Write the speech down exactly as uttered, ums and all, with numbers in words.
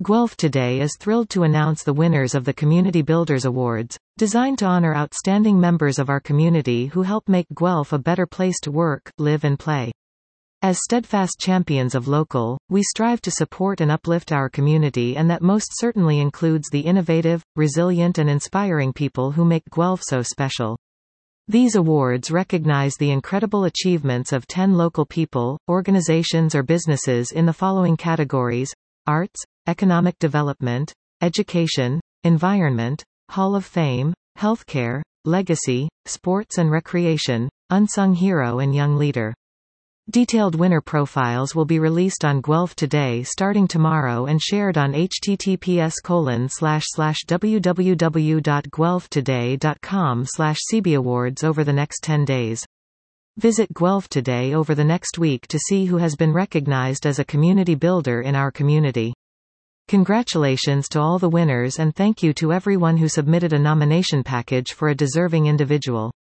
Guelph Today is thrilled to announce the winners of the Community Builders Awards, designed to honor outstanding members of our community who help make Guelph a better place to work, live and play. As steadfast champions of local, we strive to support and uplift our community, and that most certainly includes the innovative, resilient and inspiring people who make Guelph so special. These awards recognize the incredible achievements of ten local people, organizations or businesses in the following categories: arts, economic development, education, environment, Hall of Fame, healthcare, legacy, sports and recreation, unsung hero and young leader. Detailed winner profiles will be released on Guelph Today starting tomorrow and shared on h t t p s colon slash slash w w w dot guelph today dot com slash c b awards over the next ten days. Visit Guelph Today over the next week to see who has been recognized as a community builder in our community. Congratulations to all the winners, and thank you to everyone who submitted a nomination package for a deserving individual.